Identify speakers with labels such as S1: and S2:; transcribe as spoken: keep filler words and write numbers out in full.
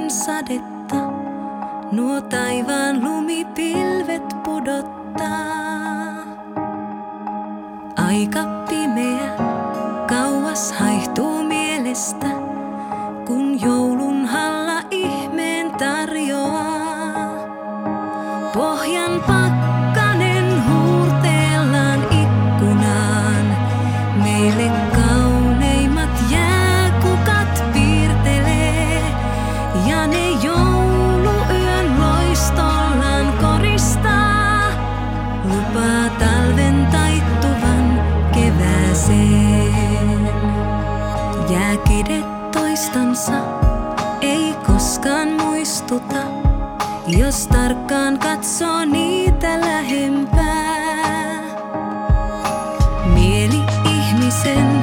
S1: kuin sadetta, nuo taivaan lumipilvet pudottaa. Aika pimeä, kauas haihtuu mielestä, kun joulun halla ihmeen tarjoaa. Pohjan pakkanen huurteellaan ikkunaan, meille kauneimmat jääkukat piirtelee, ja ne jouluyön loistollaan koristaa, lupaa talven taittuvan kevääseen. Jääkidet toistansa ei koskaan muistuta, jos tarkkaan katsoo niitä lähempää. Mieli ihmisen